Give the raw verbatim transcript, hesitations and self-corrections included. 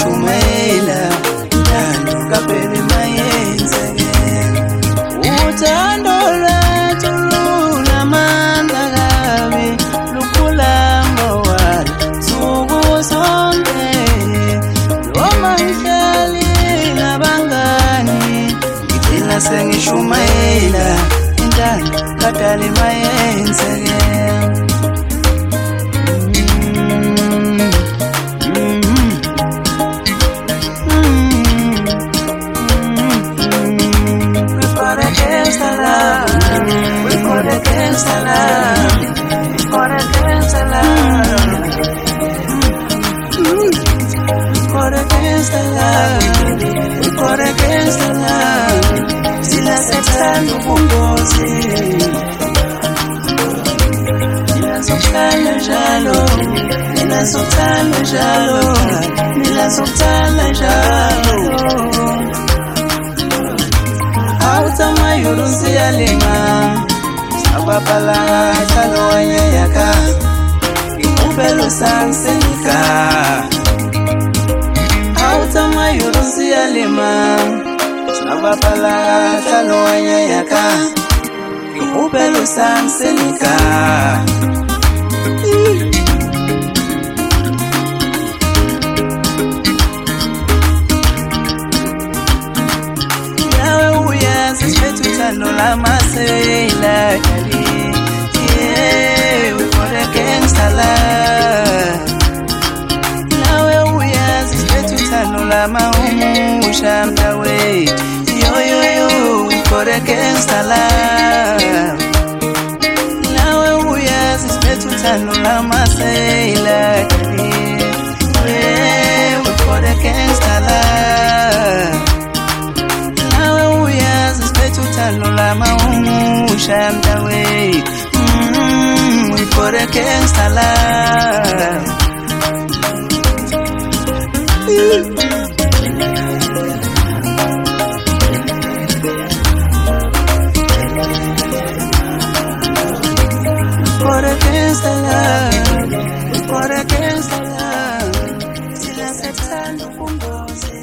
sengishumayela intando kaphela mayenzeke uthando lwethu lunamandla kabi lukhulamba wala suku sonke noma ngihlali nabangani ngigcina sengishumayela intando kaphela mayenzeke against the love, fought against the love, fought against the love, we fought against the love, sila sethando bungozi, nila soktala jalo, nila soktala jalo, nila soktala jalo, auta mayurunzi yalinga. Abapala chalo yaka Ikubelo sansenika Auta mayuruzi alima Abapala chalo yaka Ikubelo sansenika Yawe uyazi shetu tano la masela gangsta love nawe uyazi sethu thano lamahumusha mntawe yo yo yo we for the gangsta love nawe uyazi sethu thano lamasela we for the gangsta love nawe uyazi sethu thano lamahumusha mntawe for the gangsta love. For the gangsta love, for the gangsta love, sila sethando bungozi.